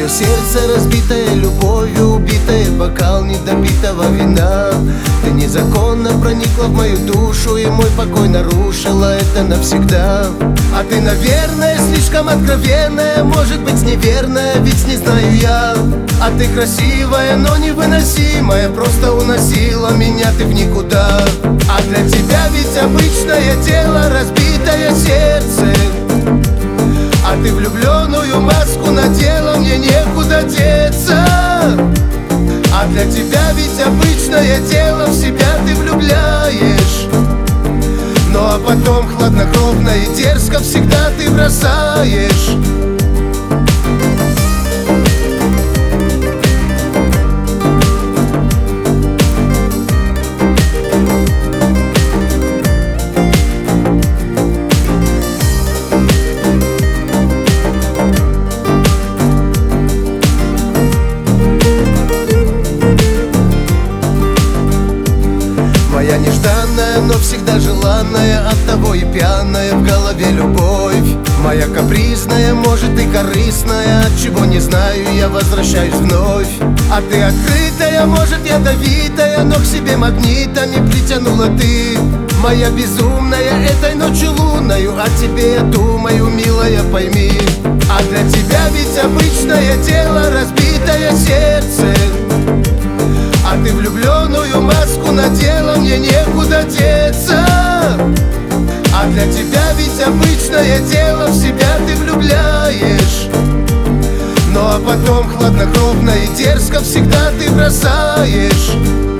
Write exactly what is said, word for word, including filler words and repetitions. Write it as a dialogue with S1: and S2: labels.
S1: Мое сердце разбитое, любовью убитое, бокал недопитого вина. Ты незаконно проникла в мою душу, и мой покой нарушила это навсегда. А ты, наверное, слишком откровенная, может быть неверная, ведь не знаю я. А ты красивая, но невыносимая, просто уносила меня ты в никуда. А для тебя ведь обычное дело, разбитое сердце. А ты влюбленную маску надела, мне некуда деться. А для тебя ведь обычное дело, в себя ты влюбляешь. Ну а потом хладнокровно и дерзко всегда ты бросаешь. Моя нежданная, но всегда желанная, оттого и пьяная в голове любовь. Моя капризная, может и корыстная, от чего не знаю, я возвращаюсь вновь. А ты открытая, может ядовитая, но к себе магнитами притянула ты. Моя безумная, этой ночью лунною, о тебе я думаю, милая, пойми. А для тебя ведь обычное дело, разбитое сердце. А ты влюбленную маску надела, мне некуда деться. А для тебя ведь обычное дело, в себя ты влюбляешь. Ну а потом хладнокровно и дерзко всегда ты бросаешь.